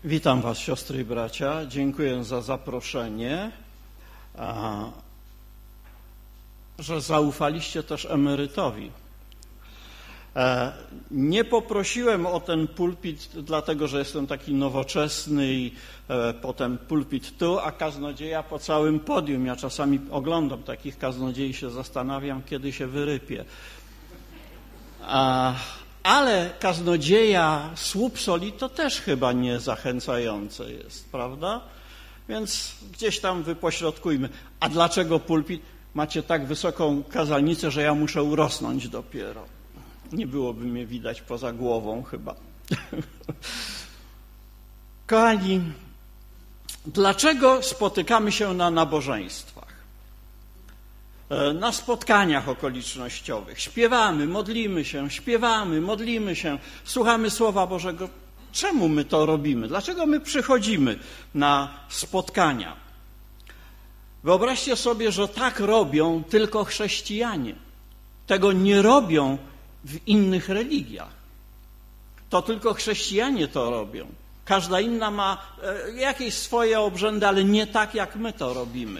Witam Was, siostry i bracia. Dziękuję za zaproszenie, że zaufaliście też emerytowi. Nie poprosiłem o ten pulpit, dlatego że jestem taki nowoczesny i potem pulpit tu, a kaznodzieja po całym podium. Ja czasami oglądam takich kaznodziei i się zastanawiam, kiedy się wyrypie. Ale kaznodzieja słup soli to też chyba nie zachęcające jest, prawda? Więc gdzieś tam wypośrodkujmy. A dlaczego pulpit? Macie tak wysoką kazalnicę, że ja muszę urosnąć dopiero. Nie byłoby mnie widać poza głową chyba. Kochani, dlaczego spotykamy się na nabożeństwach? Na spotkaniach okolicznościowych. Śpiewamy, modlimy się, słuchamy Słowa Bożego. Czemu my to robimy? Dlaczego my przychodzimy na spotkania? Wyobraźcie sobie, że tak robią tylko chrześcijanie. Tego nie robią w innych religiach. To tylko chrześcijanie to robią. Każda inna ma jakieś swoje obrzędy, ale nie tak, jak my to robimy.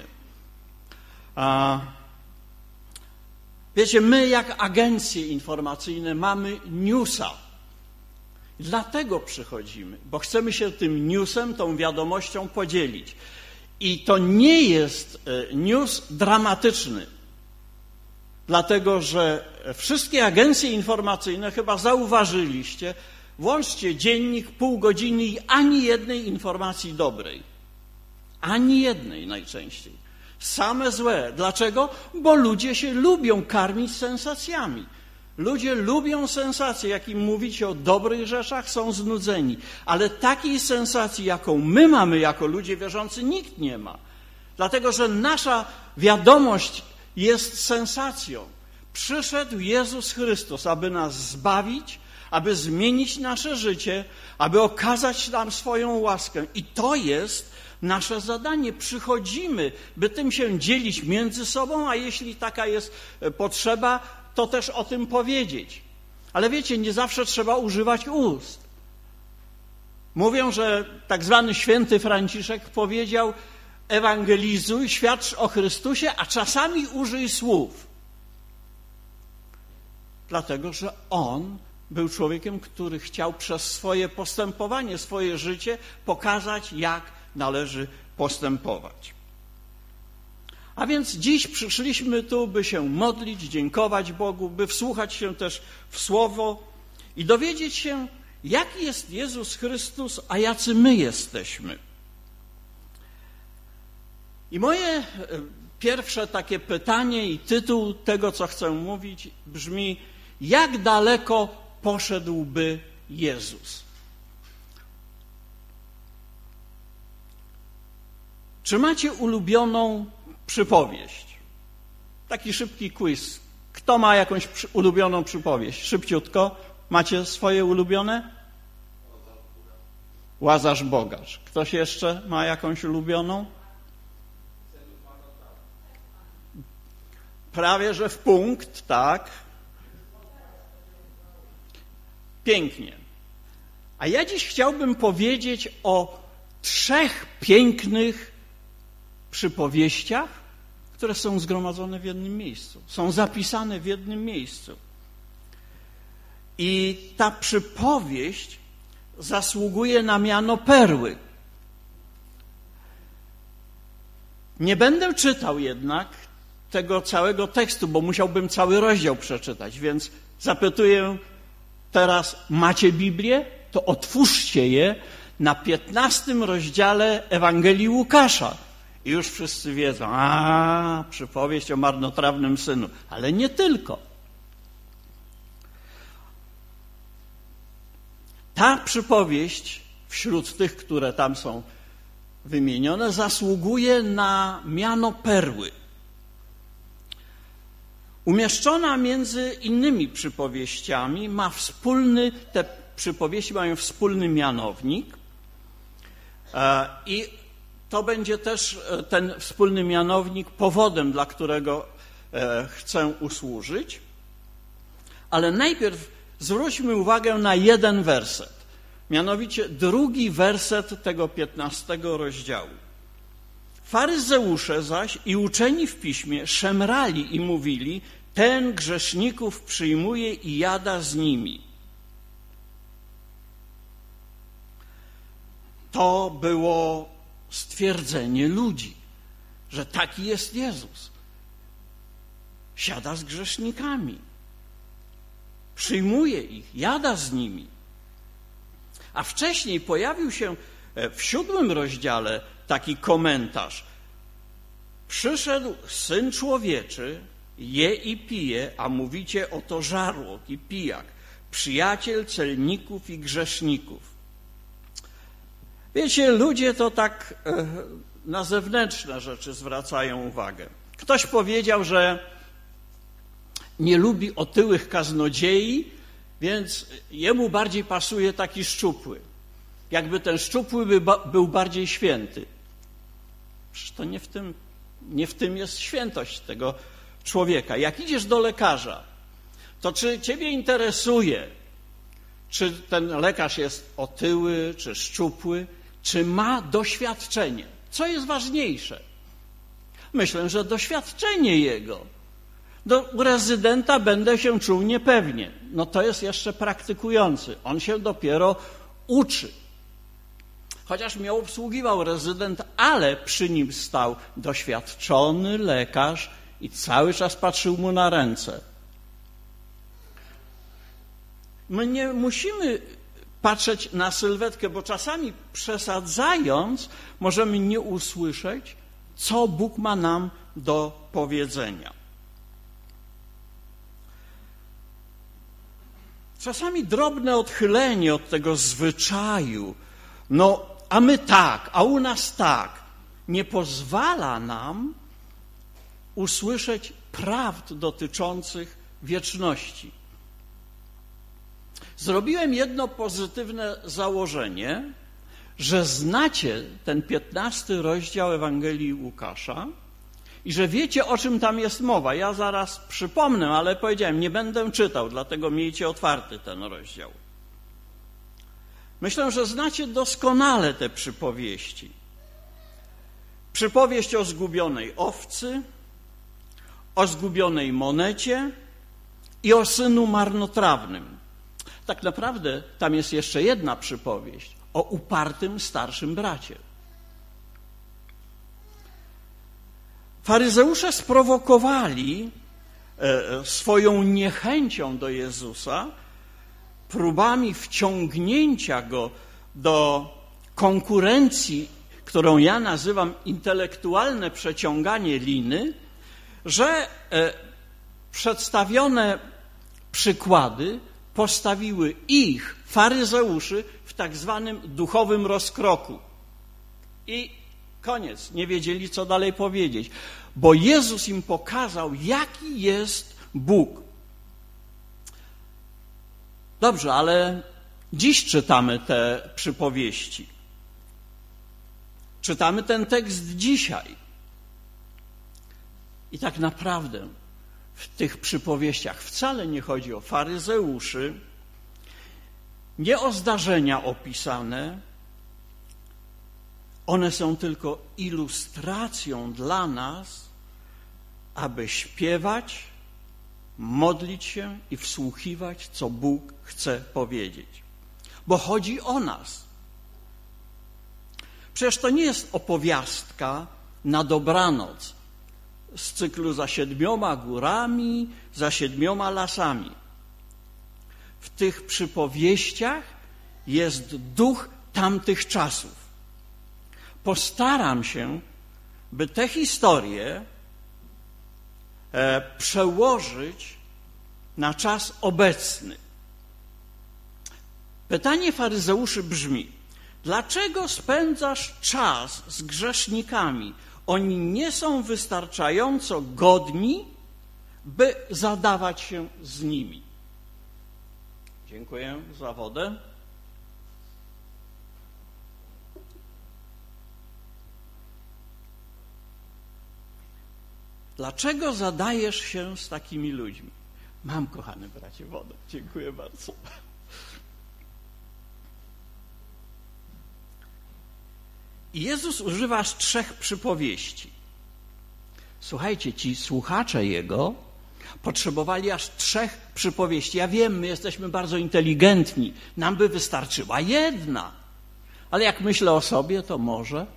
Wiecie, my jak agencje informacyjne mamy newsa. Dlatego przychodzimy, bo chcemy się tym newsem, tą wiadomością podzielić. I to nie jest news dramatyczny, dlatego że wszystkie agencje informacyjne, chyba zauważyliście, włączcie dziennik, pół godziny i ani jednej informacji dobrej. Ani jednej najczęściej. Same złe. Dlaczego? Bo ludzie się lubią karmić sensacjami. Ludzie lubią sensacje. Jak im mówicie o dobrych rzeczach, są znudzeni. Ale takiej sensacji, jaką my mamy jako ludzie wierzący, nikt nie ma. Dlatego, że nasza wiadomość jest sensacją. Przyszedł Jezus Chrystus, aby nas zbawić, aby zmienić nasze życie, aby okazać nam swoją łaskę. I to jest nasze zadanie. Przychodzimy, by tym się dzielić między sobą, a jeśli taka jest potrzeba, to też o tym powiedzieć. Ale wiecie, nie zawsze trzeba używać ust. Mówią, że tak zwany święty Franciszek powiedział: ewangelizuj, świadcz o Chrystusie, a czasami użyj słów. Dlatego, że on był człowiekiem, który chciał przez swoje postępowanie, swoje życie pokazać, jak należy postępować. A więc dziś przyszliśmy tu, by się modlić, dziękować Bogu, by wsłuchać się też w Słowo i dowiedzieć się, jaki jest Jezus Chrystus, a jacy my jesteśmy. I moje pierwsze takie pytanie i tytuł tego, co chcę mówić, brzmi: jak daleko poszedłby Jezus? Czy macie ulubioną przypowieść? Taki szybki quiz. Kto ma jakąś ulubioną przypowieść? Szybciutko. Macie swoje ulubione? Łazarz Bogacz. Ktoś jeszcze ma jakąś ulubioną? Prawie że w punkt, tak. Pięknie. A ja dziś chciałbym powiedzieć o 3 pięknych przypowieściach, które są zgromadzone w jednym miejscu, są zapisane w jednym miejscu. I ta przypowieść zasługuje na miano perły. Nie będę czytał jednak tego całego tekstu, bo musiałbym cały rozdział przeczytać, więc zapytuję teraz: macie Biblię? To otwórzcie je na 15 rozdziale Ewangelii Łukasza. I już wszyscy wiedzą: przypowieść o marnotrawnym synu. Ale nie tylko. Ta przypowieść, wśród tych, które tam są wymienione, zasługuje na miano perły. Umieszczona między innymi przypowieściami, te przypowieści mają wspólny mianownik i to będzie też ten wspólny mianownik powodem, dla którego chcę usłużyć. Ale najpierw zwróćmy uwagę na jeden werset. Mianowicie 2 werset tego 15 rozdziału. Faryzeusze zaś i uczeni w piśmie szemrali i mówili: ten grzeszników przyjmuje i jada z nimi. To było stwierdzenie ludzi, że taki jest Jezus. Siada z grzesznikami, przyjmuje ich, jada z nimi. A wcześniej pojawił się w 7 rozdziale taki komentarz. Przyszedł Syn Człowieczy, je i pije, a mówicie oto żarłok i pijak, przyjaciel celników i grzeszników. Wiecie, ludzie to tak na zewnętrzne rzeczy zwracają uwagę. Ktoś powiedział, że nie lubi otyłych kaznodziei, więc jemu bardziej pasuje taki szczupły. Jakby ten szczupły był bardziej święty. Przecież to nie w tym jest świętość tego człowieka. Jak idziesz do lekarza, to czy ciebie interesuje, czy ten lekarz jest otyły, czy szczupły, czy ma doświadczenie? Co jest ważniejsze? Myślę, że doświadczenie jego. U rezydenta będę się czuł niepewnie. No to jest jeszcze praktykujący. On się dopiero uczy. Chociaż mnie obsługiwał rezydent, ale przy nim stał doświadczony lekarz i cały czas patrzył mu na ręce. My nie musimy patrzeć na sylwetkę, bo czasami przesadzając możemy nie usłyszeć, co Bóg ma nam do powiedzenia. Czasami drobne odchylenie od tego zwyczaju, a my tak, a u nas tak, nie pozwala nam usłyszeć prawd dotyczących wieczności. Zrobiłem jedno pozytywne założenie, że znacie ten 15 rozdział Ewangelii Łukasza i że wiecie, o czym tam jest mowa. Ja zaraz przypomnę, ale powiedziałem, nie będę czytał, dlatego miejcie otwarty ten rozdział. Myślę, że znacie doskonale te przypowieści. Przypowieść o zgubionej owcy, o zgubionej monecie i o synu marnotrawnym. Tak naprawdę tam jest jeszcze jedna przypowieść o upartym starszym bracie. Faryzeusze sprowokowali swoją niechęcią do Jezusa próbami wciągnięcia Go do konkurencji, którą ja nazywam intelektualne przeciąganie liny, że przedstawione przykłady postawiły ich, faryzeuszy, w tak zwanym duchowym rozkroku. I koniec, nie wiedzieli, co dalej powiedzieć, bo Jezus im pokazał, jaki jest Bóg. Dobrze, ale dziś czytamy te przypowieści. Czytamy ten tekst dzisiaj. I tak naprawdę w tych przypowieściach wcale nie chodzi o faryzeuszy, nie o zdarzenia opisane. One są tylko ilustracją dla nas, aby śpiewać, modlić się i wsłuchiwać, co Bóg chce powiedzieć. Bo chodzi o nas. Przecież to nie jest opowiastka na dobranoc z cyklu za 7 górami, za 7 lasami. W tych przypowieściach jest duch tamtych czasów. Postaram się, by te historie przełożyć na czas obecny. Pytanie faryzeuszy brzmi: dlaczego spędzasz czas z grzesznikami? Oni nie są wystarczająco godni, by zadawać się z nimi. Dziękuję za wodę. Dlaczego zadajesz się z takimi ludźmi? Mam, kochany bracie, wodę. Dziękuję bardzo. I Jezus używa 3 przypowieści. Słuchajcie, ci słuchacze Jego potrzebowali aż 3 przypowieści. Ja wiem, my jesteśmy bardzo inteligentni, nam by wystarczyła 1. Ale jak myślę o sobie, to może.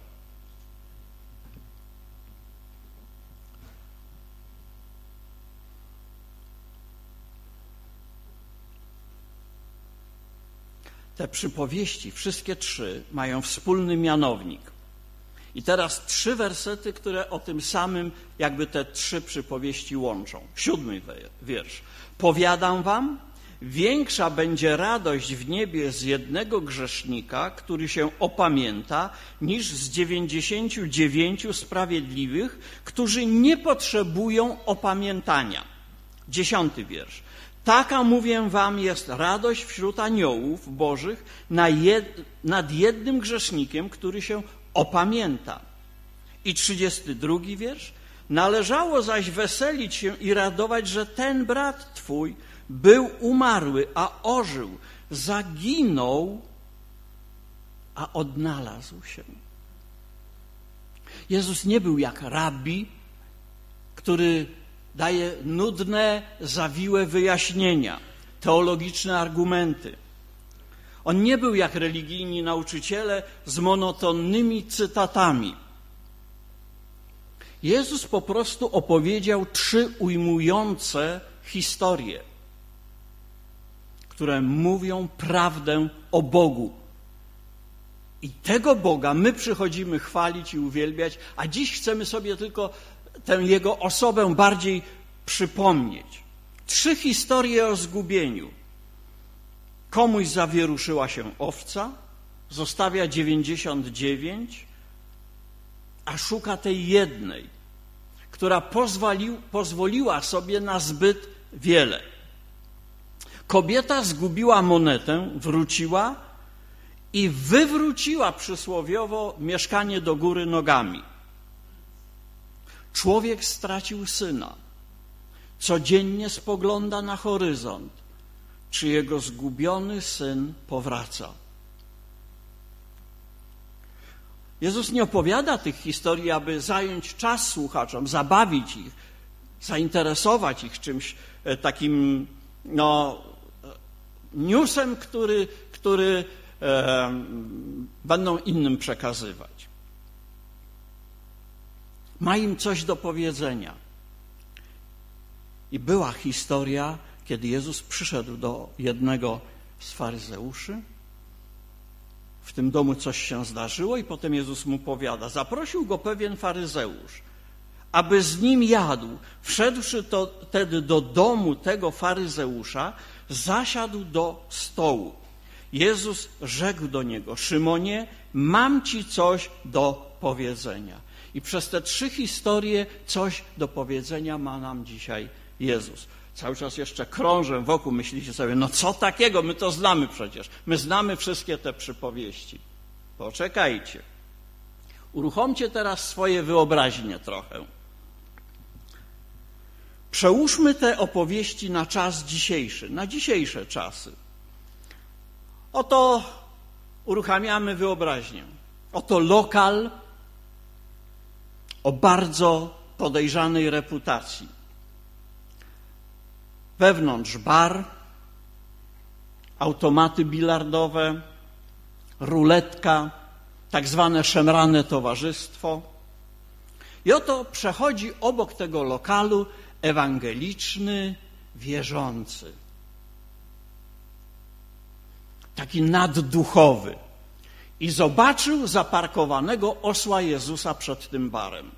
Te przypowieści, wszystkie 3, mają wspólny mianownik. I teraz 3 wersety, które o tym samym jakby te 3 przypowieści łączą. 7 wiersz. Powiadam wam, większa będzie radość w niebie z jednego grzesznika, który się opamięta, niż z 99 sprawiedliwych, którzy nie potrzebują opamiętania. 10 wiersz. Taka, mówię wam, jest radość wśród aniołów bożych nad jednym grzesznikiem, który się opamięta. I 32 wiersz. Należało zaś weselić się i radować, że ten brat twój był umarły, a ożył, zaginął, a odnalazł się. Jezus nie był jak rabbi, który daje nudne, zawiłe wyjaśnienia, teologiczne argumenty. On nie był jak religijni nauczyciele z monotonnymi cytatami. Jezus po prostu opowiedział 3 ujmujące historie, które mówią prawdę o Bogu. I tego Boga my przychodzimy chwalić i uwielbiać, a dziś chcemy sobie tylko tę Jego osobę bardziej przypomnieć. 3 historie o zgubieniu. Komuś zawieruszyła się owca, zostawia 99, a szuka tej jednej, która pozwoliła sobie na zbyt wiele. Kobieta zgubiła monetę, wróciła i wywróciła przysłowiowo mieszkanie do góry nogami. Człowiek stracił syna. Codziennie spogląda na horyzont, czy jego zgubiony syn powraca. Jezus nie opowiada tych historii, aby zająć czas słuchaczom, zabawić ich, zainteresować ich czymś takim newsem, który będą innym przekazywać. Ma im coś do powiedzenia. I była historia, kiedy Jezus przyszedł do jednego z faryzeuszy. W tym domu coś się zdarzyło i potem Jezus mu powiada. Zaprosił go pewien faryzeusz, aby z nim jadł. Wszedłszy wtedy do domu tego faryzeusza, zasiadł do stołu. Jezus rzekł do niego: Szymonie, mam ci coś do powiedzenia. I przez te 3 historie coś do powiedzenia ma nam dzisiaj Jezus. Cały czas jeszcze krążę wokół, myślicie sobie, no co takiego, my to znamy przecież. My znamy wszystkie te przypowieści. Poczekajcie. Uruchomcie teraz swoje wyobraźnie trochę. Przełóżmy te opowieści na czas dzisiejszy, na dzisiejsze czasy. Oto uruchamiamy wyobraźnię. Oto lokal o bardzo podejrzanej reputacji. Wewnątrz bar, automaty bilardowe, ruletka, tak zwane szemrane towarzystwo. I oto przechodzi obok tego lokalu ewangeliczny wierzący. Taki nadduchowy. I zobaczył zaparkowanego osła Jezusa przed tym barem.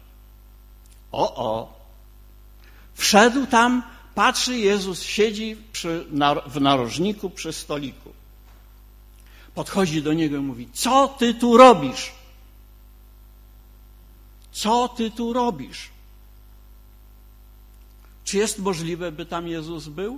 Wszedł tam, patrzy, Jezus siedzi w narożniku przy stoliku. Podchodzi do niego i mówi: co ty tu robisz? Co ty tu robisz? Czy jest możliwe, by tam Jezus był?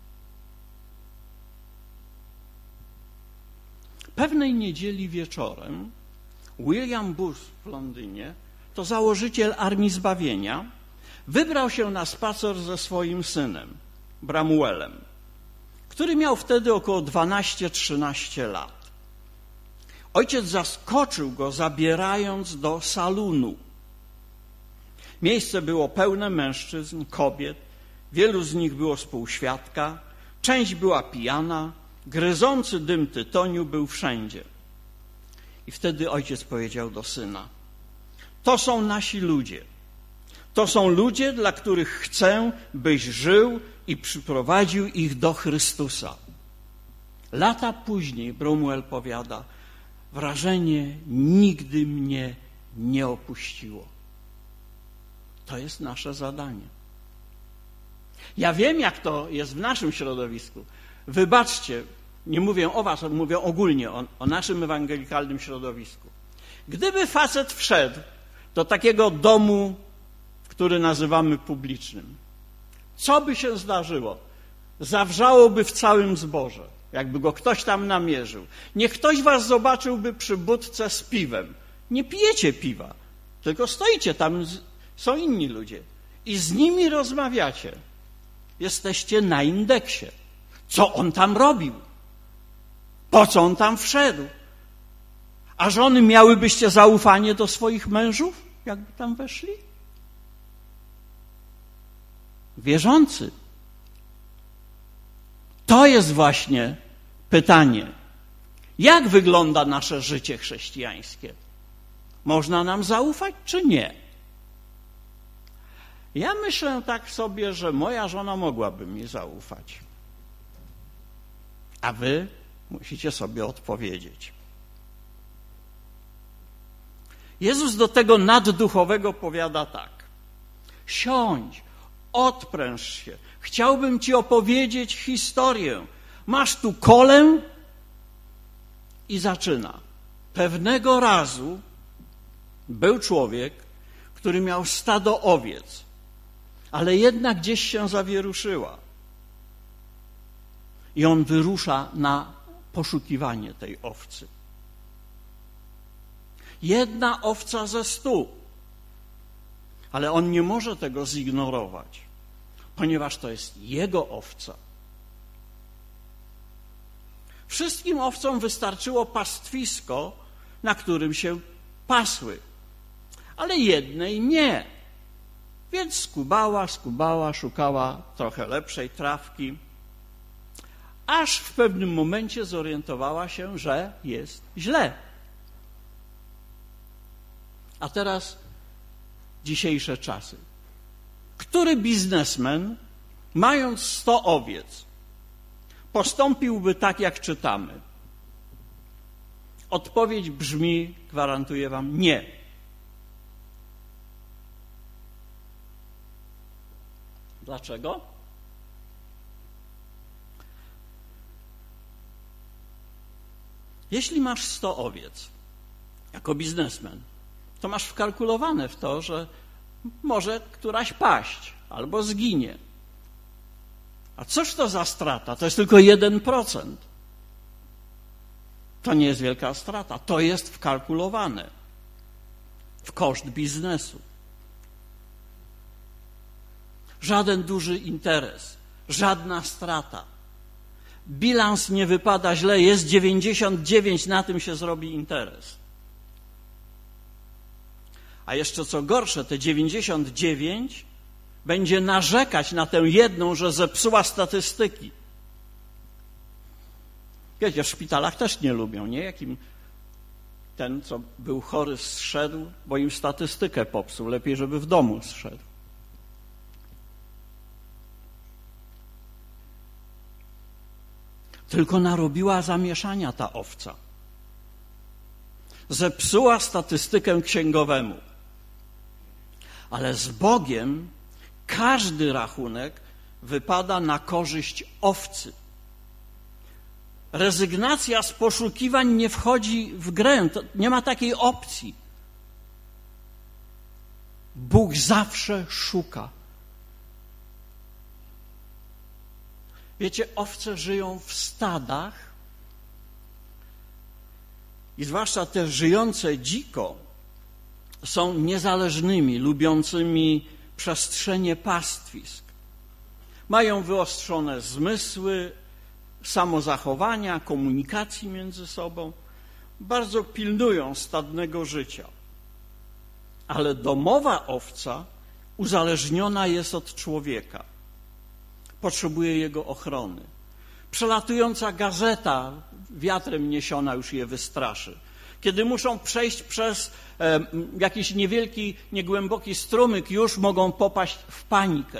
Pewnej niedzieli wieczorem William Booth w Londynie, to założyciel Armii Zbawienia, wybrał się na spacer ze swoim synem, Bramwellem, który miał wtedy około 12-13 lat. Ojciec zaskoczył go, zabierając do salonu. Miejsce było pełne mężczyzn, kobiet, wielu z nich było współświadka, część była pijana, gryzący dym tytoniu był wszędzie. I wtedy ojciec powiedział do syna: to są nasi ludzie. To są ludzie, dla których chcę, byś żył i przyprowadził ich do Chrystusa. Lata później Brumwell powiada: wrażenie nigdy mnie nie opuściło. To jest nasze zadanie. Ja wiem, jak to jest w naszym środowisku. Wybaczcie, nie mówię o was, mówię ogólnie o naszym ewangelikalnym środowisku. Gdyby facet wszedł do takiego domu, który nazywamy publicznym, co by się zdarzyło? Zawrzałoby w całym zborze, jakby go ktoś tam namierzył. Niech ktoś was zobaczyłby przy budce z piwem. Nie pijecie piwa, tylko stoicie tam, są inni ludzie i z nimi rozmawiacie. Jesteście na indeksie. Co on tam robił? Po co on tam wszedł? A żony miałybyście zaufanie do swoich mężów, jakby tam weszli? Wierzący. To jest właśnie pytanie. Jak wygląda nasze życie chrześcijańskie? Można nam zaufać, czy nie? Ja myślę tak sobie, że moja żona mogłaby mi zaufać. A wy musicie sobie odpowiedzieć. Jezus do tego nadduchowego powiada tak: siądź, odpręż się, chciałbym ci opowiedzieć historię. Masz tu kolę? I zaczyna. Pewnego razu był człowiek, który miał stado owiec, ale jedna gdzieś się zawieruszyła. I on wyrusza na poszukiwanie tej owcy. Jedna owca ze 100. Ale on nie może tego zignorować, ponieważ to jest jego owca. Wszystkim owcom wystarczyło pastwisko, na którym się pasły, ale jednej nie. Więc skubała, szukała trochę lepszej trawki, aż w pewnym momencie zorientowała się, że jest źle. A teraz dzisiejsze czasy. Który biznesmen, mając 100 owiec, postąpiłby tak, jak czytamy? Odpowiedź brzmi, gwarantuję wam, nie. Dlaczego? Jeśli masz 100 owiec jako biznesmen, to masz wkalkulowane w to, że może któraś paść albo zginie. A cóż to za strata? To jest tylko 1%. To nie jest wielka strata. To jest wkalkulowane w koszt biznesu. Żaden duży interes, żadna strata. Bilans nie wypada źle, jest 99, na tym się zrobi interes. A jeszcze co gorsze, te 99 będzie narzekać na tę jedną, że zepsuła statystyki. Wiecie, w szpitalach też nie lubią, nie? Jakim ten, co był chory, zszedł, bo im statystykę popsuł. Lepiej, żeby w domu zszedł. Tylko narobiła zamieszania ta owca. Zepsuła statystykę księgowemu. Ale z Bogiem każdy rachunek wypada na korzyść owcy. Rezygnacja z poszukiwań nie wchodzi w grę. Nie ma takiej opcji. Bóg zawsze szuka. Wiecie, owce żyją w stadach i zwłaszcza te żyjące dziko są niezależnymi, lubiącymi przestrzenie pastwisk. Mają wyostrzone zmysły samozachowania, komunikacji między sobą. bardzo pilnują stadnego życia. Ale domowa owca uzależniona jest od człowieka. Potrzebuje jego ochrony. Przelatująca gazeta, wiatrem niesiona, już je wystraszy. Kiedy muszą przejść przez jakiś niewielki, niegłęboki strumyk, już mogą popaść w panikę.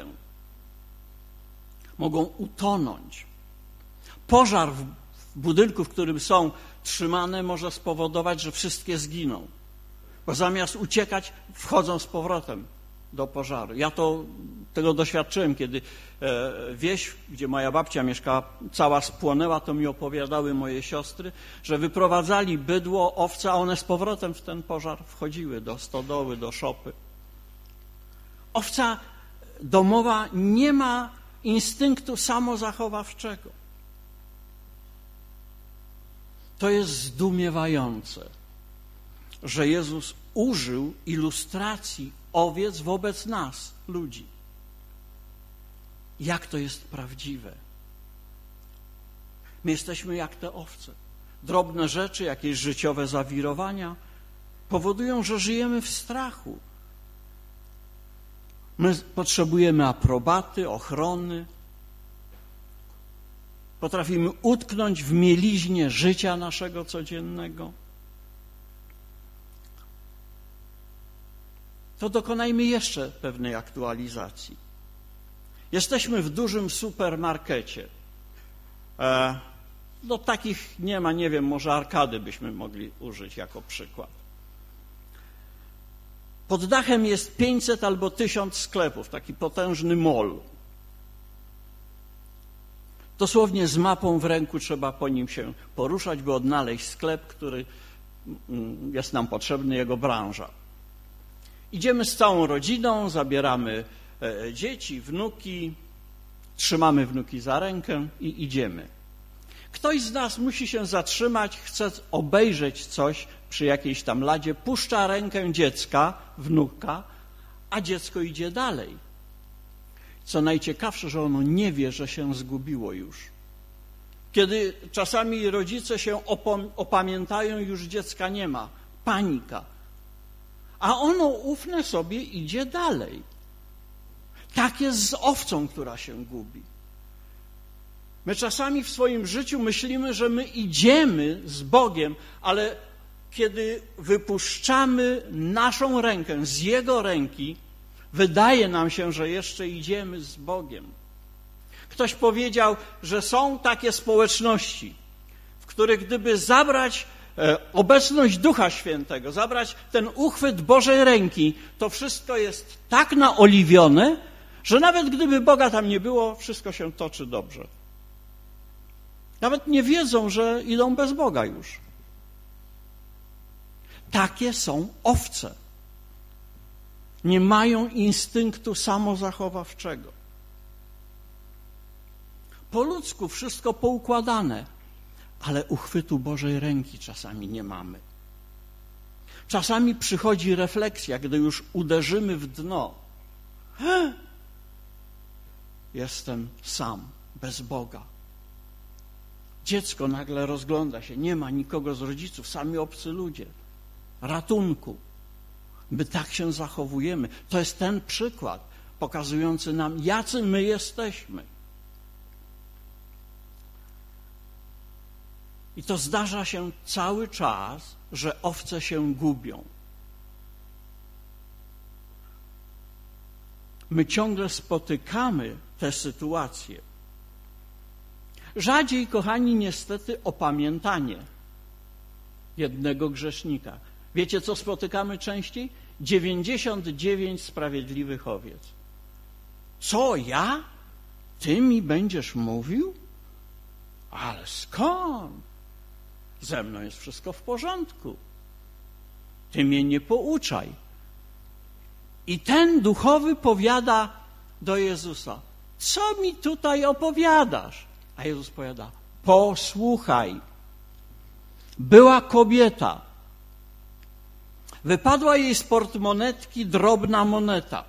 Mogą utonąć. Pożar w budynku, w którym są trzymane, może spowodować, że wszystkie zginą. Bo zamiast uciekać, wchodzą z powrotem do pożaru. Ja tego doświadczyłem, kiedy wieś, gdzie moja babcia mieszkała, cała spłonęła, to mi opowiadały moje siostry, że wyprowadzali bydło, owce, a one z powrotem w ten pożar wchodziły do stodoły, do szopy. Owca domowa nie ma instynktu samozachowawczego. To jest zdumiewające, że Jezus użył ilustracji owiec wobec nas, ludzi. Jak to jest prawdziwe. My jesteśmy jak te owce. Drobne rzeczy, jakieś życiowe zawirowania powodują, że żyjemy w strachu. My potrzebujemy aprobaty, ochrony. Potrafimy utknąć w mieliźnie życia naszego codziennego. To dokonajmy jeszcze pewnej aktualizacji. Jesteśmy w dużym supermarkecie. Do takich nie ma, nie wiem, może arkady byśmy mogli użyć jako przykład. Pod dachem jest 500 albo 1000 sklepów, taki potężny mall. Dosłownie z mapą w ręku trzeba po nim się poruszać, by odnaleźć sklep, który jest nam potrzebny, jego branża. Idziemy z całą rodziną, zabieramy dzieci, wnuki, trzymamy wnuki za rękę i idziemy. Ktoś z nas musi się zatrzymać, chce obejrzeć coś przy jakiejś tam ladzie, puszcza rękę dziecka, wnuka, a dziecko idzie dalej. Co najciekawsze, że ono nie wie, że się zgubiło już. Kiedy czasami rodzice się opamiętają, już dziecka nie ma. Panika. A ono ufne sobie idzie dalej. Tak jest z owcą, która się gubi. My czasami w swoim życiu myślimy, że my idziemy z Bogiem, ale kiedy wypuszczamy naszą rękę z Jego ręki, wydaje nam się, że jeszcze idziemy z Bogiem. Ktoś powiedział, że są takie społeczności, w których gdyby zabrać obecność Ducha Świętego, zabrać ten uchwyt Bożej ręki, to wszystko jest tak naoliwione, że nawet gdyby Boga tam nie było, wszystko się toczy dobrze. Nawet nie wiedzą, że idą bez Boga już. Takie są owce. Nie mają instynktu samozachowawczego. Po ludzku wszystko poukładane, ale uchwytu Bożej ręki czasami nie mamy. Czasami przychodzi refleksja, gdy już uderzymy w dno. Jestem sam, bez Boga. Dziecko nagle rozgląda się, nie ma nikogo z rodziców, sami obcy ludzie. Ratunku. My tak się zachowujemy. To jest ten przykład pokazujący nam, jacy my jesteśmy. I to zdarza się cały czas, że owce się gubią. My ciągle spotykamy te sytuacje. Rzadziej, kochani, niestety opamiętanie jednego grzesznika. Wiecie, co spotykamy częściej? 99 sprawiedliwych owiec. Co, ja? Ty mi będziesz mówił? Ale skąd? Ze mną jest wszystko w porządku. Ty mnie nie pouczaj. I ten duchowy powiada do Jezusa, co mi tutaj opowiadasz? A Jezus powiada, posłuchaj. Była kobieta. Wypadła jej z portmonetki drobna moneta.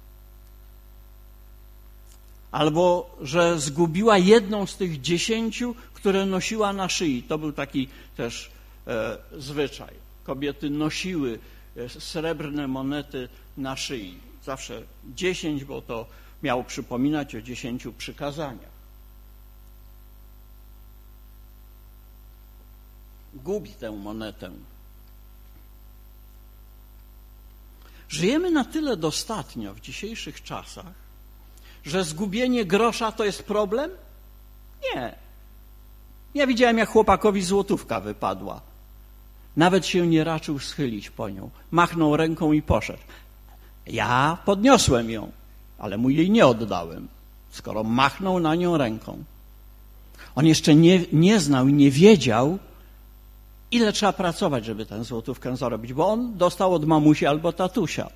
Albo, że zgubiła jedną z tych 10, które nosiła na szyi. To był taki też zwyczaj. Kobiety nosiły srebrne monety na szyi. Zawsze 10, bo to miało przypominać o 10 przykazaniach. Gubi tę monetę. Żyjemy na tyle dostatnio w dzisiejszych czasach, że zgubienie grosza to jest problem? Nie. Ja widziałem, jak chłopakowi złotówka wypadła. Nawet się nie raczył schylić po nią. Machnął ręką i poszedł. Ja podniosłem ją, ale mu jej nie oddałem, skoro machnął na nią ręką. On jeszcze nie znał i nie wiedział, ile trzeba pracować, żeby tę złotówkę zarobić, bo on dostał od mamusi albo tatusia.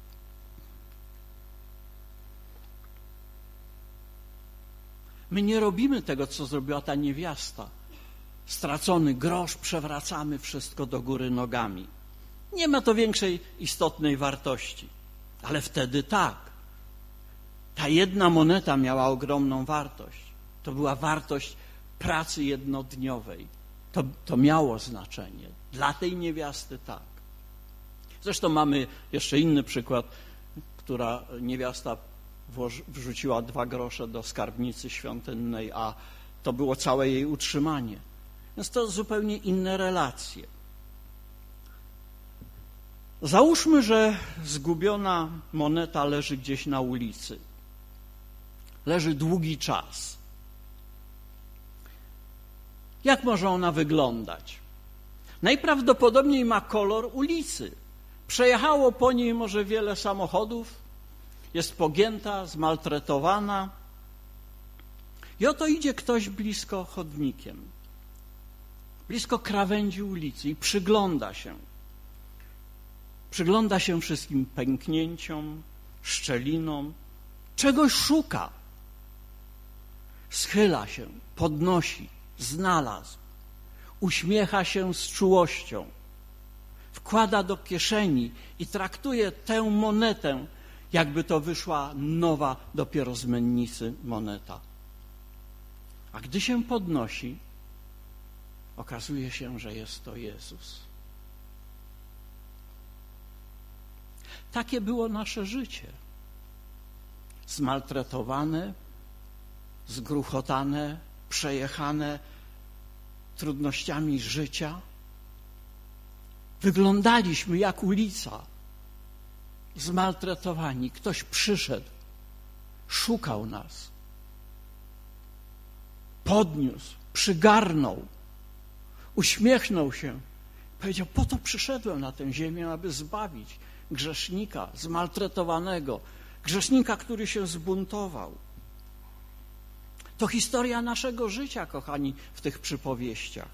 My nie robimy tego, co zrobiła ta niewiasta. Stracony grosz, przewracamy wszystko do góry nogami. Nie ma to większej istotnej wartości. Ale wtedy tak. Ta jedna moneta miała ogromną wartość. To była wartość pracy jednodniowej. To miało znaczenie. Dla tej niewiasty tak. Zresztą mamy jeszcze inny przykład, która niewiasta wrzuciła 2 grosze do skarbnicy świątynnej, a to było całe jej utrzymanie. Więc to zupełnie inne relacje. Załóżmy, że zgubiona moneta leży gdzieś na ulicy. Leży długi czas. Jak może ona wyglądać? Najprawdopodobniej ma kolor ulicy. Przejechało po niej może wiele samochodów, jest pogięta, zmaltretowana. I oto idzie ktoś blisko chodnikiem, blisko krawędzi ulicy i przygląda się. Przygląda się wszystkim pęknięciom, szczelinom, czegoś szuka. Schyla się, podnosi, znalazł. Uśmiecha się z czułością. Wkłada do kieszeni i traktuje tę monetę, jakby to wyszła nowa dopiero z mennicy moneta. A gdy się podnosi, okazuje się, że jest to Jezus. Takie było nasze życie. Zmaltretowane, zgruchotane, przejechane trudnościami życia. Wyglądaliśmy jak ulica. Zmaltretowani. Ktoś przyszedł, szukał nas. Podniósł, przygarnął, uśmiechnął się. Powiedział, po to przyszedłem na tę ziemię, aby zbawić grzesznika, zmaltretowanego, grzesznika, który się zbuntował. To historia naszego życia, kochani, w tych przypowieściach.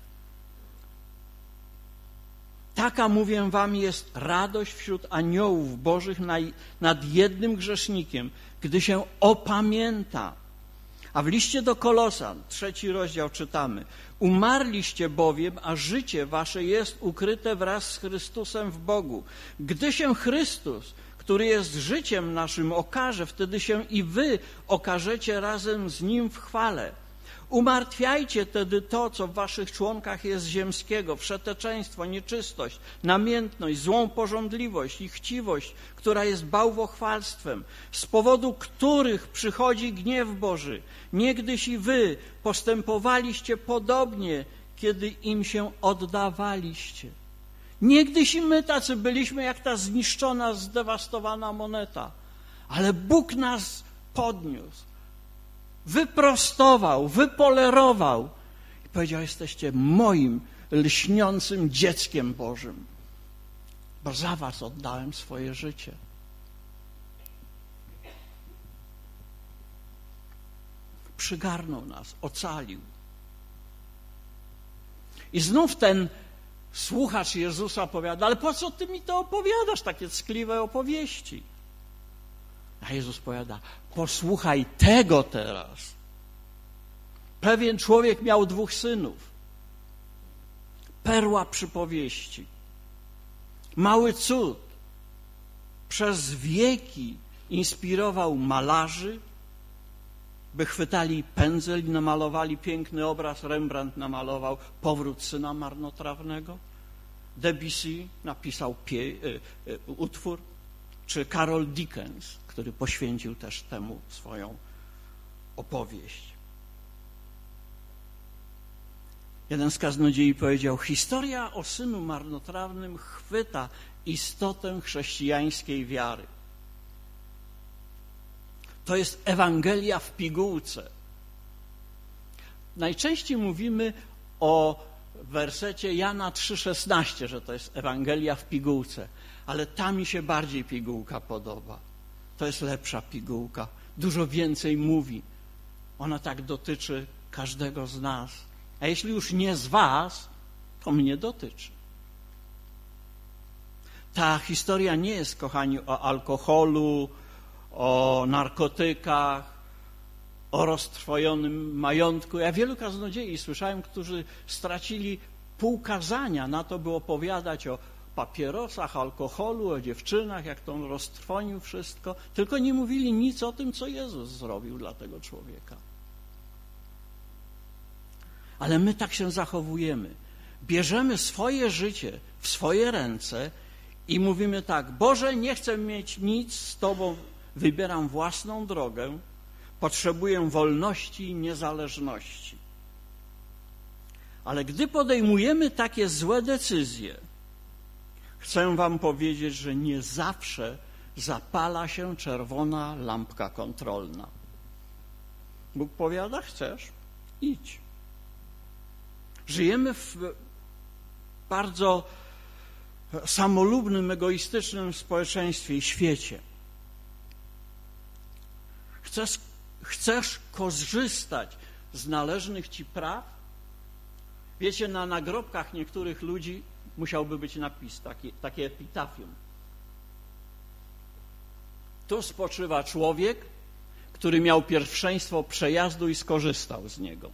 Taka, mówię wam, jest radość wśród aniołów bożych nad jednym grzesznikiem, gdy się opamięta. A w liście do Kolosan, 3 rozdział czytamy: umarliście bowiem, a życie wasze jest ukryte wraz z Chrystusem w Bogu. Gdy się Chrystus, który jest życiem naszym, okaże, wtedy się i wy okażecie razem z Nim w chwale. Umartwiajcie tedy to, co w waszych członkach jest ziemskiego, wszeteczeństwo, nieczystość, namiętność, złą pożądliwość i chciwość, która jest bałwochwalstwem, z powodu których przychodzi gniew Boży. Niegdyś i wy postępowaliście podobnie, kiedy im się oddawaliście. Niegdyś i my tacy byliśmy jak ta zniszczona, zdewastowana moneta, ale Bóg nas podniósł, wyprostował, wypolerował i powiedział, jesteście moim lśniącym dzieckiem Bożym, bo za was oddałem swoje życie. Przygarnął nas, ocalił. I znów ten słuchacz Jezusa powiada, ale po co ty mi to opowiadasz, takie ckliwe opowieści? A Jezus powiada, posłuchaj tego teraz. Pewien człowiek miał 2 synów. Perła przypowieści. Mały cud. Przez wieki inspirował malarzy, by chwytali pędzel i namalowali piękny obraz. Rembrandt namalował Powrót syna marnotrawnego. Debussy napisał utwór, czy Carol Dickens, który poświęcił też temu swoją opowieść. Jeden z kaznodziei powiedział: historia o synu marnotrawnym chwyta istotę chrześcijańskiej wiary. To jest Ewangelia w pigułce. Najczęściej mówimy o wersecie Jana 3,16, że to jest Ewangelia w pigułce, ale ta mi się bardziej pigułka podoba. To jest lepsza pigułka, dużo więcej mówi. Ona tak dotyczy każdego z nas. A jeśli już nie z was, to mnie dotyczy. Ta historia nie jest, kochani, o alkoholu, o narkotykach, o roztrwojonym majątku. Ja wielu kaznodziei słyszałem, którzy stracili pół kazania na to, by opowiadać o papierosach, alkoholu, o dziewczynach, jak to on roztrwonił wszystko, tylko nie mówili nic o tym, co Jezus zrobił dla tego człowieka. Ale my tak się zachowujemy. Bierzemy swoje życie w swoje ręce i mówimy tak: Boże, nie chcę mieć nic z Tobą, wybieram własną drogę, potrzebuję wolności i niezależności. Ale gdy podejmujemy takie złe decyzje, chcę wam powiedzieć, że nie zawsze zapala się czerwona lampka kontrolna. Bóg powiada: chcesz? Idź. Żyjemy w bardzo samolubnym, egoistycznym społeczeństwie i świecie. Chcesz korzystać z należnych ci praw? Wiecie, na nagrobkach niektórych ludzi musiałby być napis, takie epitafium. Tu spoczywa człowiek, który miał pierwszeństwo przejazdu i skorzystał z niego.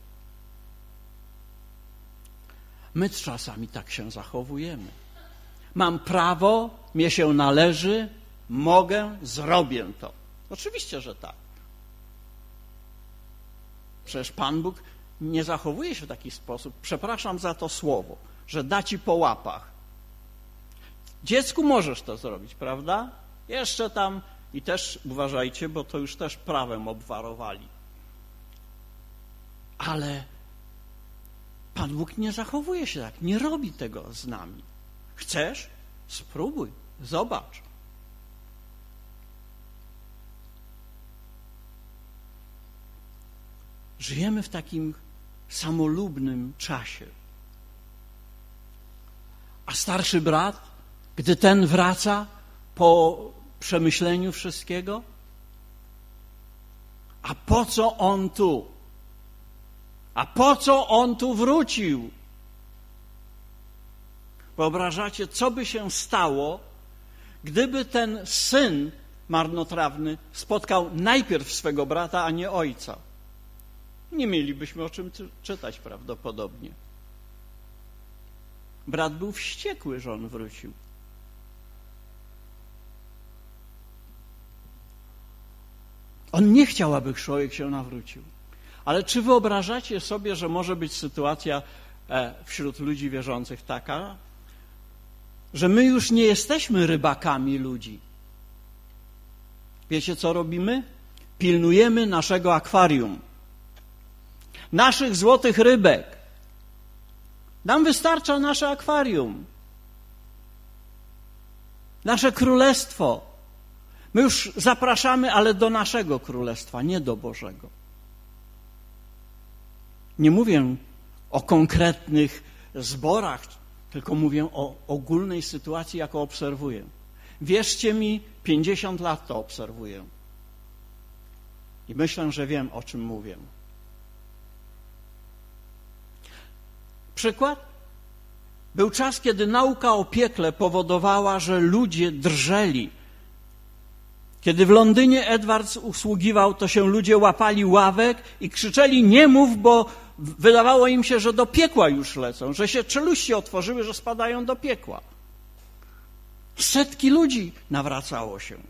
My czasami tak się zachowujemy. Mam prawo, mnie się należy, mogę, zrobię to. Oczywiście, że tak. Przecież Pan Bóg nie zachowuje się w taki sposób, przepraszam za to słowo, że da ci po łapach. Dziecku możesz to zrobić, prawda? Jeszcze tam i też uważajcie, bo to już też prawem obwarowali. Ale Pan Bóg nie zachowuje się tak, nie robi tego z nami. Chcesz? Spróbuj, zobacz. Żyjemy w takim samolubnym czasie. A starszy brat, gdy ten wraca po przemyśleniu wszystkiego, a po co on tu? A po co on tu wrócił? Wyobrażacie, co by się stało, gdyby ten syn marnotrawny spotkał najpierw swego brata, a nie ojca? Nie mielibyśmy o czym czytać prawdopodobnie. Brat był wściekły, że on wrócił. On nie chciał, aby człowiek się nawrócił. Ale czy wyobrażacie sobie, że może być sytuacja wśród ludzi wierzących taka, że my już nie jesteśmy rybakami ludzi? Wiecie, co robimy? Pilnujemy naszego akwarium, naszych złotych rybek. Nam wystarcza nasze akwarium, nasze królestwo. My już zapraszamy, ale do naszego królestwa, nie do Bożego. Nie mówię o konkretnych zborach, tylko mówię o ogólnej sytuacji, jaką obserwuję. Wierzcie mi, 50 lat to obserwuję. I myślę, że wiem, o czym mówię. Przykład? Był czas, kiedy nauka o piekle powodowała, że ludzie drżeli. Kiedy w Londynie Edwards usługiwał, to się ludzie łapali ławek i krzyczeli: nie mów, bo wydawało im się, że do piekła już lecą, że się czeluści otworzyły, że spadają do piekła. Setki ludzi nawracało się.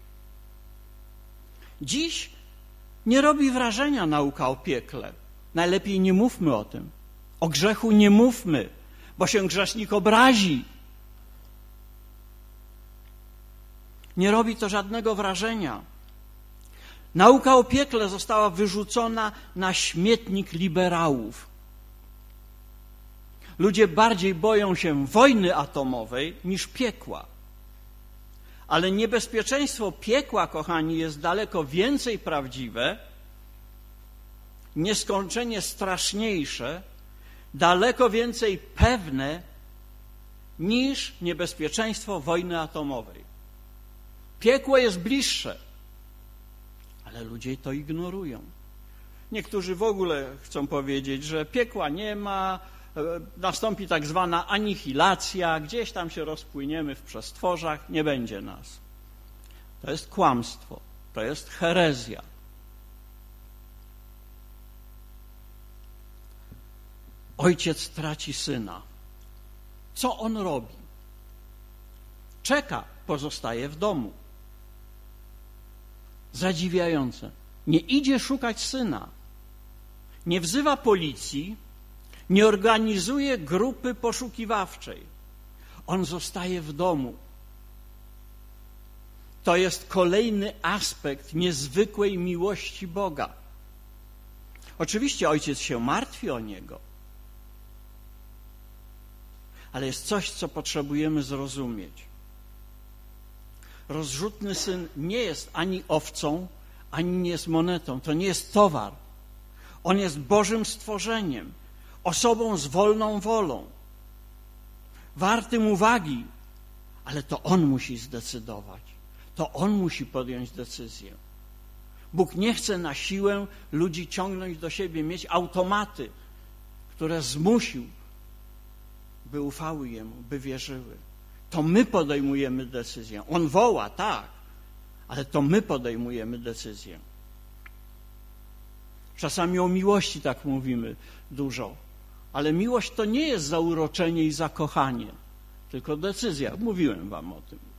Dziś nie robi wrażenia nauka o piekle. Najlepiej nie mówmy o tym. O grzechu nie mówmy, bo się grzesznik obrazi. Nie robi to żadnego wrażenia. Nauka o piekle została wyrzucona na śmietnik liberałów. Ludzie bardziej boją się wojny atomowej niż piekła. Ale niebezpieczeństwo piekła, kochani, jest daleko więcej prawdziwe, nieskończenie straszniejsze, daleko więcej pewne niż niebezpieczeństwo wojny atomowej. Piekło jest bliższe, ale ludzie to ignorują. Niektórzy w ogóle chcą powiedzieć, że piekła nie ma, nastąpi tak zwana anihilacja, gdzieś tam się rozpłyniemy w przestworzach, nie będzie nas. To jest kłamstwo, to jest herezja. Ojciec traci syna. Co on robi? Czeka, pozostaje w domu. Zadziwiające. Nie idzie szukać syna. Nie wzywa policji, nie organizuje grupy poszukiwawczej. On zostaje w domu. To jest kolejny aspekt niezwykłej miłości Boga. Oczywiście ojciec się martwi o niego, ale jest coś, co potrzebujemy zrozumieć. Rozrzutny syn nie jest ani owcą, ani nie jest monetą. To nie jest towar. On jest Bożym stworzeniem, osobą z wolną wolą, wartym uwagi, ale to on musi zdecydować. To on musi podjąć decyzję. Bóg nie chce na siłę ludzi ciągnąć do siebie, mieć automaty, które zmusił, by ufały Jemu, by wierzyły. To my podejmujemy decyzję. On woła, tak, ale to my podejmujemy decyzję. Czasami o miłości tak mówimy dużo, ale miłość to nie jest zauroczenie i zakochanie, tylko decyzja. Mówiłem wam o tym.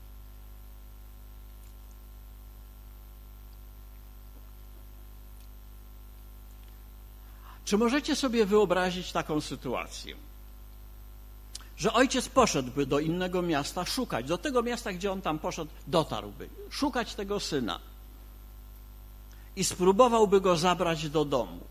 Czy możecie sobie wyobrazić taką sytuację, że ojciec poszedłby do innego miasta szukać, do tego miasta, gdzie on tam poszedł, dotarłby, szukać tego syna i spróbowałby go zabrać do domu.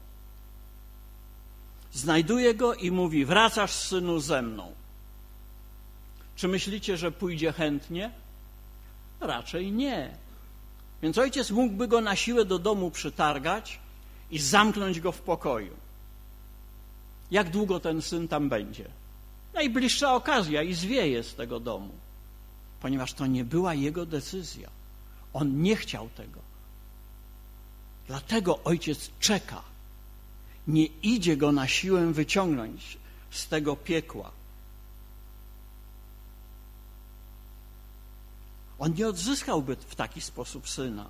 Znajduje go i mówi: wracasz, synu, ze mną. Czy myślicie, że pójdzie chętnie? Raczej nie. Więc ojciec mógłby go na siłę do domu przytargać i zamknąć go w pokoju. Jak długo ten syn tam będzie? Najbliższa okazja i zwieje z tego domu, ponieważ to nie była jego decyzja. On nie chciał tego. Dlatego ojciec czeka. Nie idzie go na siłę wyciągnąć z tego piekła. On nie odzyskałby w taki sposób syna.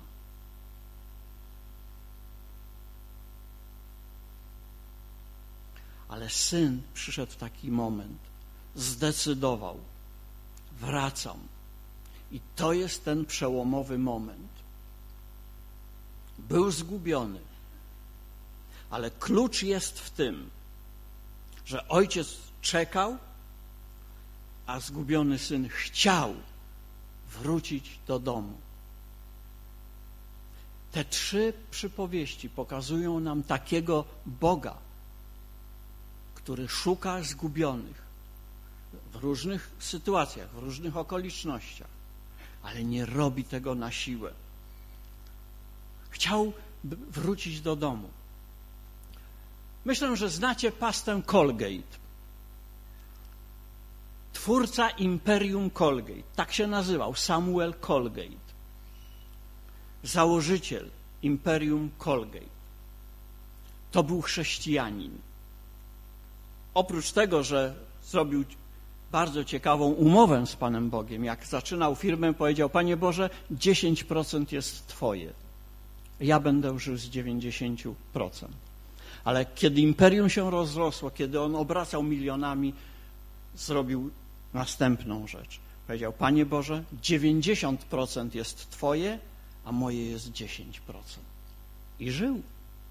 Ale syn przyszedł w taki moment. Zdecydował. Wracam. I to jest ten przełomowy moment. Był zgubiony. Ale klucz jest w tym, że ojciec czekał, a zgubiony syn chciał wrócić do domu. Te 3 przypowieści pokazują nam takiego Boga, który szuka zgubionych w różnych sytuacjach, w różnych okolicznościach, ale nie robi tego na siłę. Chciał wrócić do domu. Myślę, że znacie pastę Colgate. Twórca Imperium Colgate, tak się nazywał, Samuel Colgate. Założyciel Imperium Colgate. To był chrześcijanin. Oprócz tego, że zrobił bardzo ciekawą umowę z Panem Bogiem, jak zaczynał firmę, powiedział: Panie Boże, 10% jest Twoje. Ja będę żył z 90%. Ale kiedy imperium się rozrosło, kiedy on obracał milionami, zrobił następną rzecz. Powiedział: Panie Boże, 90% jest Twoje, a moje jest 10%. I żył.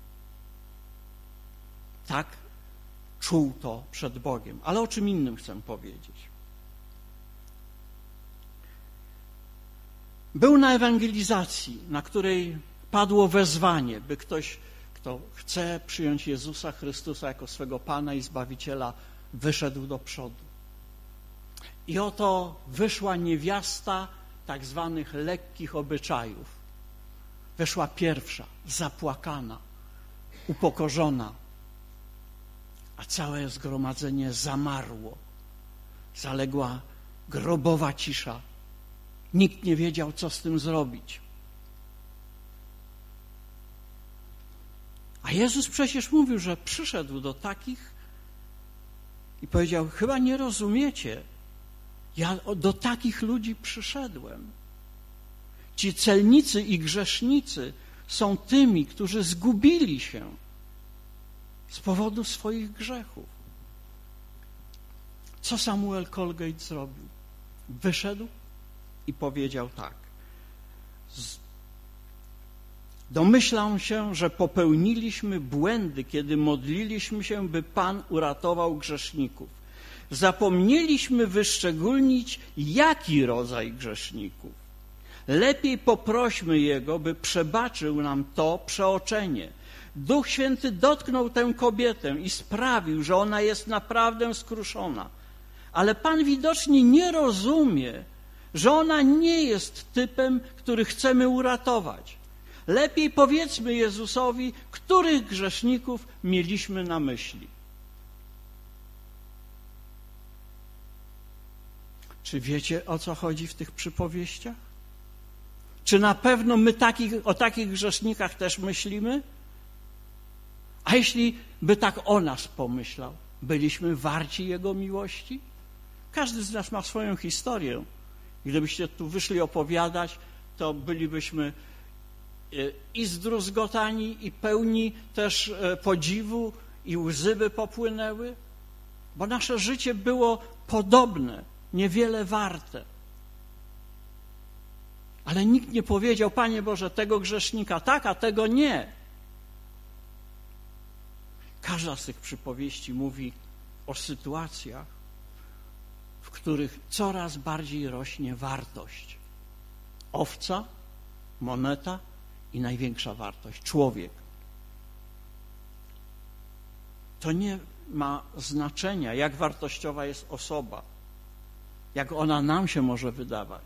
Tak czuł to przed Bogiem. Ale o czym innym chcę powiedzieć. Był na ewangelizacji, na której padło wezwanie, by ktoś, kto chce przyjąć Jezusa Chrystusa jako swego Pana i Zbawiciela, wyszedł do przodu. I oto wyszła niewiasta tak zwanych lekkich obyczajów. Weszła pierwsza, zapłakana, upokorzona, a całe zgromadzenie zamarło. Zaległa grobowa cisza. Nikt nie wiedział, co z tym zrobić. A Jezus przecież mówił, że przyszedł do takich i powiedział, chyba nie rozumiecie, ja do takich ludzi przyszedłem. Ci celnicy i grzesznicy są tymi, którzy zgubili się z powodu swoich grzechów. Co Samuel Colgate zrobił? Wyszedł i powiedział tak. Domyślam się, że popełniliśmy błędy, kiedy modliliśmy się, by Pan uratował grzeszników. Zapomnieliśmy wyszczególnić, jaki rodzaj grzeszników. Lepiej poprośmy Jego, by przebaczył nam to przeoczenie. Duch Święty dotknął tę kobietę i sprawił, że ona jest naprawdę skruszona. Ale Pan widocznie nie rozumie, że ona nie jest typem, który chcemy uratować. Lepiej powiedzmy Jezusowi, których grzeszników mieliśmy na myśli. Czy wiecie, o co chodzi w tych przypowieściach? Czy na pewno my o takich grzesznikach też myślimy? A jeśli by tak o nas pomyślał, byliśmy warci Jego miłości? Każdy z nas ma swoją historię. Gdybyście tu wyszli opowiadać, to bylibyśmy i zdruzgotani, i pełni też podziwu, i łzy by popłynęły, bo nasze życie było podobne, niewiele warte. Ale nikt nie powiedział, Panie Boże, tego grzesznika tak, a tego nie. Każda z tych przypowieści mówi o sytuacjach, w których coraz bardziej rośnie wartość. Owca, moneta i największa wartość, człowiek. To nie ma znaczenia, jak wartościowa jest osoba, jak ona nam się może wydawać.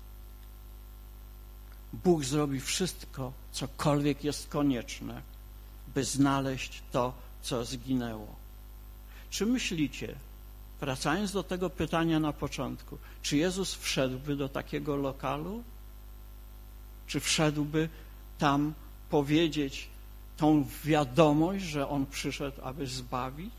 Bóg zrobi wszystko, cokolwiek jest konieczne, by znaleźć to, co zginęło. Czy myślicie, wracając do tego pytania na początku, czy Jezus wszedłby do takiego lokalu? Czy wszedłby tam powiedzieć tą wiadomość, że On przyszedł, aby zbawić?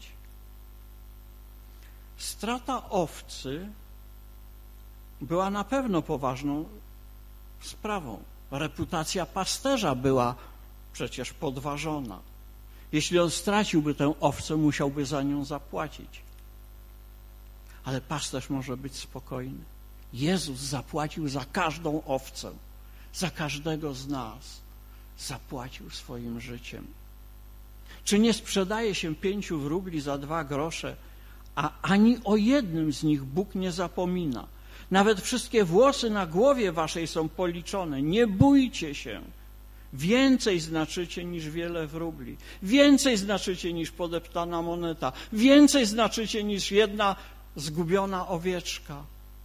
Strata owcy była na pewno poważną sprawą. Reputacja pasterza była przecież podważona. Jeśli on straciłby tę owcę, musiałby za nią zapłacić. Ale pasterz może być spokojny. Jezus zapłacił za każdą owcę, za każdego z nas. Zapłacił swoim życiem. Czy nie sprzedaje się 5 wróbli za 2 grosze, a ani o jednym z nich Bóg nie zapomina? Nawet wszystkie włosy na głowie waszej są policzone. Nie bójcie się. Więcej znaczycie niż wiele wróbli. Więcej znaczycie niż podeptana moneta. Więcej znaczycie niż jedna zgubiona owieczka.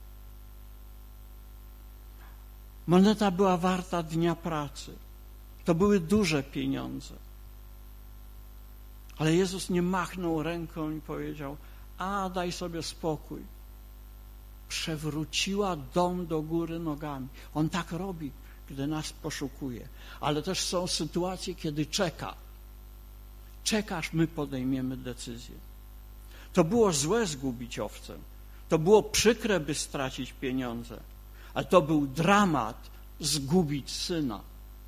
Moneta była warta dnia pracy. To były duże pieniądze. Ale Jezus nie machnął ręką i powiedział, a daj sobie spokój. Przewróciła dom do góry nogami. On tak robi, gdy nas poszukuje. Ale też są sytuacje, kiedy czeka. Czekasz, my podejmiemy decyzję. To było złe zgubić owcę. To było przykre, by stracić pieniądze. Ale to był dramat zgubić syna.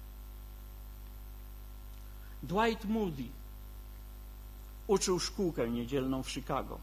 Dwight Moody uczył szkółkę niedzielną w Chicago.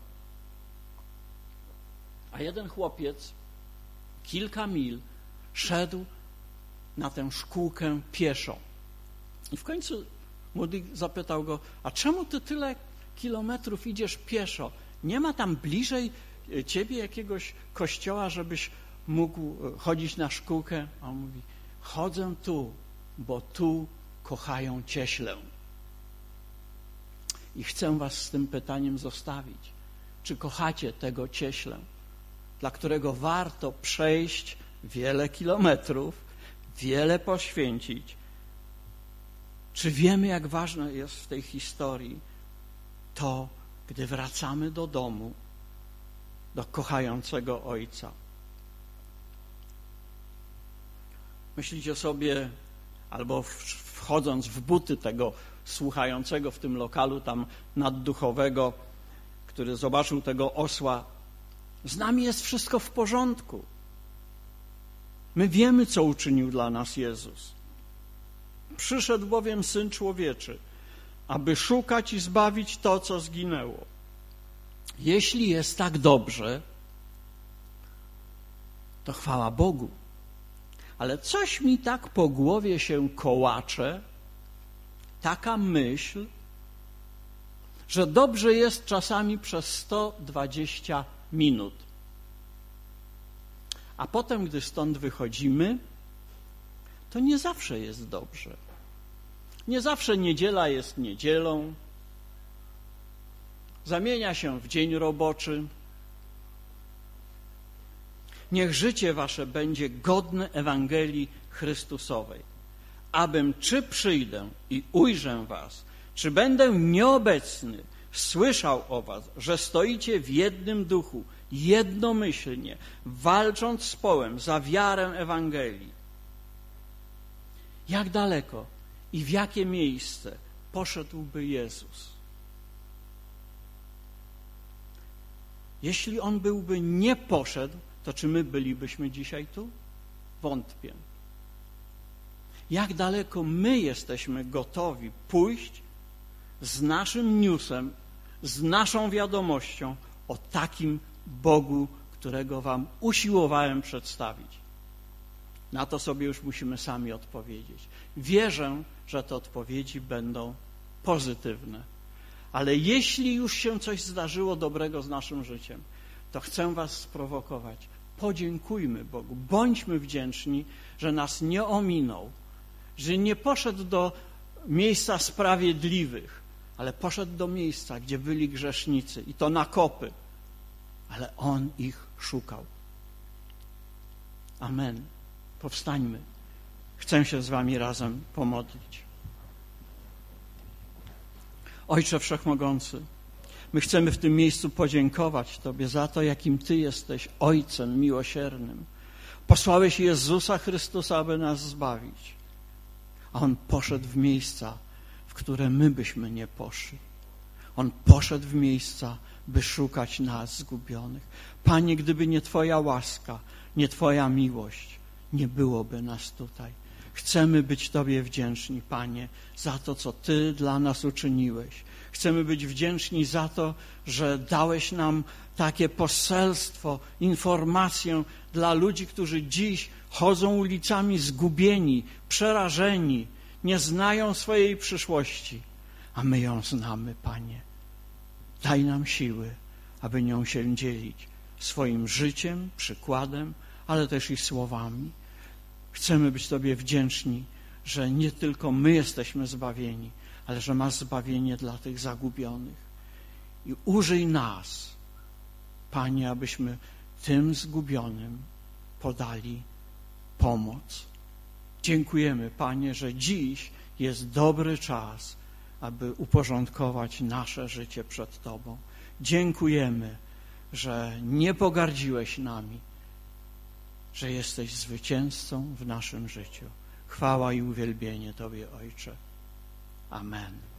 A jeden chłopiec kilka mil szedł na tę szkółkę pieszo. I w końcu Moody zapytał go, a czemu ty tyle kilometrów idziesz pieszo? Nie ma tam bliżej ciebie jakiegoś kościoła, żebyś mógł chodzić na szkółkę, a on mówi: chodzę tu, bo tu kochają cieślę. I chcę was z tym pytaniem zostawić. Czy kochacie tego cieślę, dla którego warto przejść wiele kilometrów, wiele poświęcić? Czy wiemy, jak ważne jest w tej historii to, gdy wracamy do domu, do kochającego Ojca? Myślicie sobie, albo wchodząc w buty tego słuchającego w tym lokalu tam nadduchowego, który zobaczył tego osła: z nami jest wszystko w porządku. My wiemy, co uczynił dla nas Jezus. Przyszedł bowiem Syn Człowieczy, aby szukać i zbawić to, co zginęło. Jeśli jest tak dobrze, to chwała Bogu. Ale coś mi tak po głowie się kołacze, taka myśl, że dobrze jest czasami przez 120 minut. A potem, gdy stąd wychodzimy, to nie zawsze jest dobrze. Nie zawsze niedziela jest niedzielą. Zamienia się w dzień roboczy. Niech życie wasze będzie godne Ewangelii Chrystusowej, abym czy przyjdę i ujrzę was, czy będę nieobecny, słyszał o was, że stoicie w jednym duchu, jednomyślnie, walcząc z połem za wiarę Ewangelii. Jak daleko i w jakie miejsce poszedłby Jezus? Jeśli On byłby nie poszedł, to czy my bylibyśmy dzisiaj tu? Wątpię. Jak daleko my jesteśmy gotowi pójść z naszym newsem, z naszą wiadomością o takim Bogu, którego wam usiłowałem przedstawić? Na to sobie już musimy sami odpowiedzieć. Wierzę, że te odpowiedzi będą pozytywne. Ale jeśli już się coś zdarzyło dobrego z naszym życiem, to chcę was sprowokować. Podziękujmy Bogu, bądźmy wdzięczni, że nas nie ominął, że nie poszedł do miejsca sprawiedliwych, ale poszedł do miejsca, gdzie byli grzesznicy, i to na kopy, ale On ich szukał. Amen. Powstańmy. Chcę się z wami razem pomodlić. Ojcze Wszechmogący, my chcemy w tym miejscu podziękować Tobie za to, jakim Ty jesteś Ojcem miłosiernym. Posłałeś Jezusa Chrystusa, aby nas zbawić, a On poszedł w miejsca, w które my byśmy nie poszli. On poszedł w miejsca, by szukać nas zgubionych. Panie, gdyby nie Twoja łaska, nie Twoja miłość, nie byłoby nas tutaj. Chcemy być Tobie wdzięczni, Panie, za to, co Ty dla nas uczyniłeś. Chcemy być wdzięczni za to, że dałeś nam takie poselstwo, informację dla ludzi, którzy dziś chodzą ulicami zgubieni, przerażeni, nie znają swojej przyszłości, a my ją znamy, Panie. Daj nam siły, aby nią się dzielić swoim życiem, przykładem, ale też i słowami. Chcemy być Tobie wdzięczni, że nie tylko my jesteśmy zbawieni, ale że masz zbawienie dla tych zagubionych. I użyj nas, Panie, abyśmy tym zgubionym podali pomoc. Dziękujemy, Panie, że dziś jest dobry czas, aby uporządkować nasze życie przed Tobą. Dziękujemy, że nie pogardziłeś nami, że jesteś zwycięzcą w naszym życiu. Chwała i uwielbienie Tobie, Ojcze. Amen.